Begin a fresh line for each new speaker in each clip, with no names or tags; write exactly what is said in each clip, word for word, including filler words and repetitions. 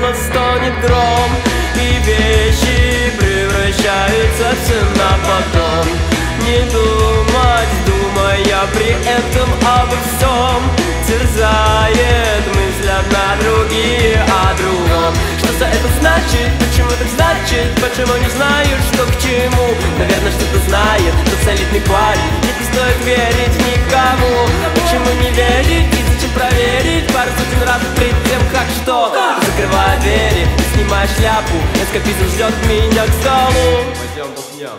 словно стонет гром, и вещи превращаются все на потом. Не думать, думая при этом обо всем, терзает мысль одна, другие о другом. Что за это значит? Почему так значит? Почему не знают, что к чему? Наверное, что-то знает тот солидный парень. Ведь не стоит верить никому. Почему не верить и зачем проверить пару сотен раз перед тем, как что? Закрывая двери и снимая шляпу, эскапизм ждет меня к столу. Пойдем бухнем.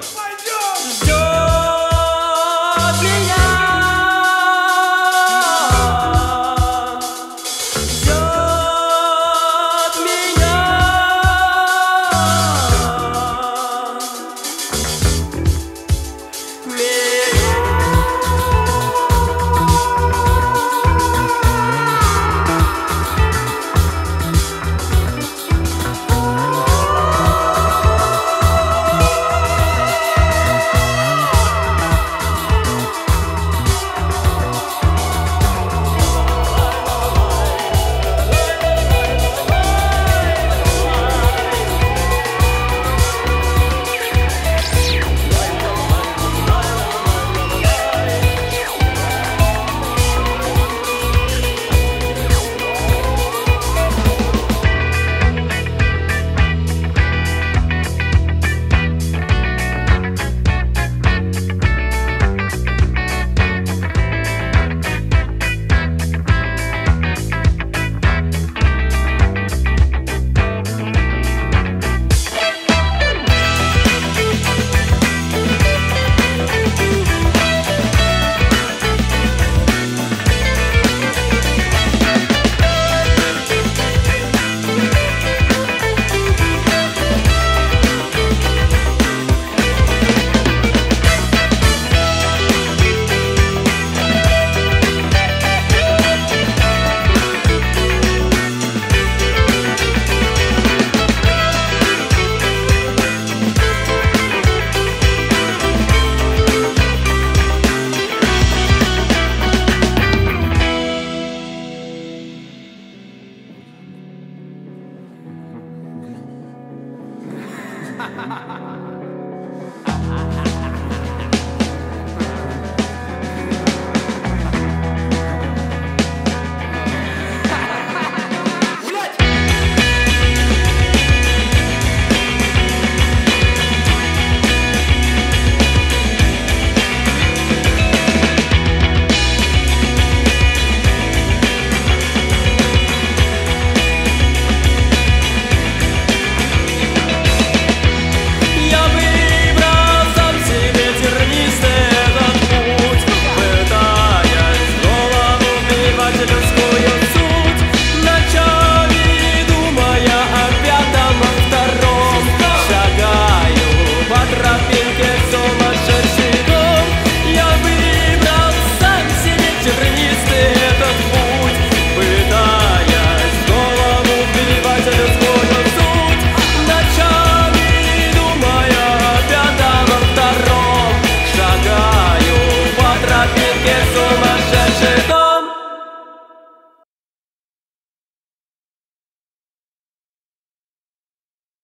Ha ha ha ha!